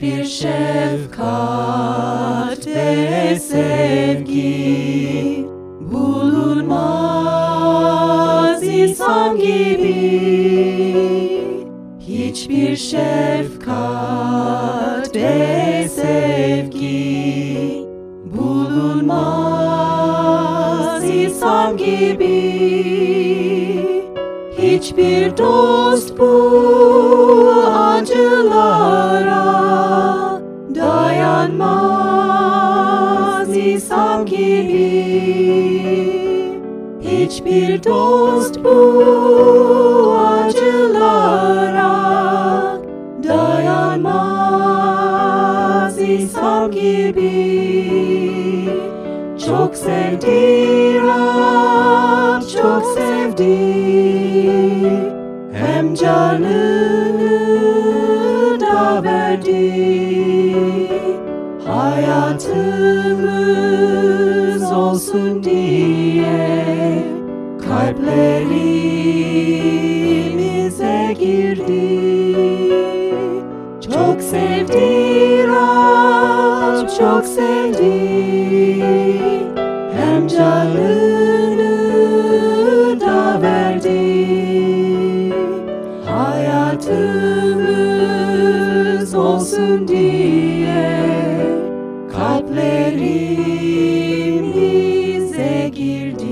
Hiçbir şefkat ve sevgi bulunmaz insan gibi. Hiçbir şefkat ve sevgi bulunmaz insan gibi. Hiçbir dost bu acılara dayanmaz insan gibi. Hiçbir dost bu acılara dayanmaz insan gibi. Çok sevdi Rab, çok sevdi, hem canını da verdi. Hayatımız olsun diye kalplerimize girdi. Çok sevdi Rab, çok sevdi, hem canını da verdi. Hayatımız olsun diye kalplerimize girdi.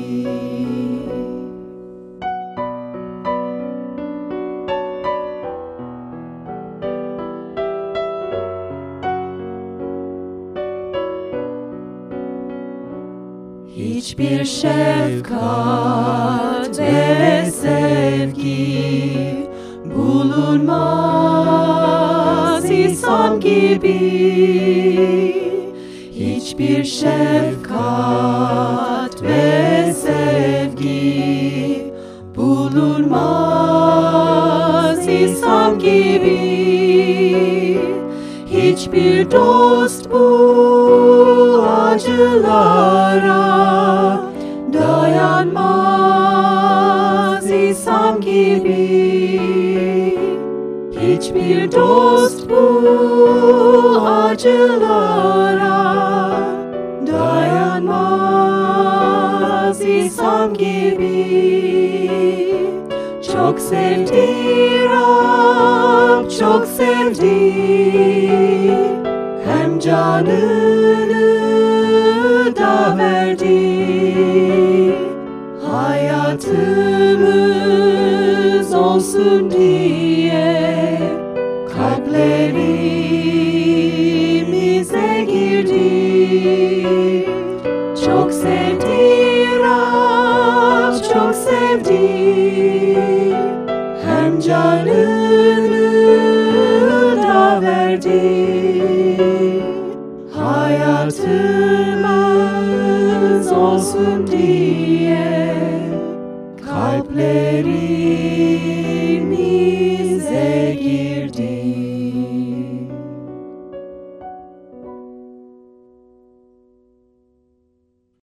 Hiçbir şefkat ve sevgi bulunmaz insan gibi. Hiçbir şefkat ve sevgi bulunmaz insan gibi. Hiçbir dost bu acılara dayanmaz insan gibi. Hiçbir dost bu acılara dayanmaz insan gibi. Çok sevdi Rab, çok sevdi, hem canını da verdi. Hayatımız olsun diye kalplerimize girdi. Çok sevdi Rab, çok sevdi, hem canını da verdi. Hayatımız olsun diye kalplerimize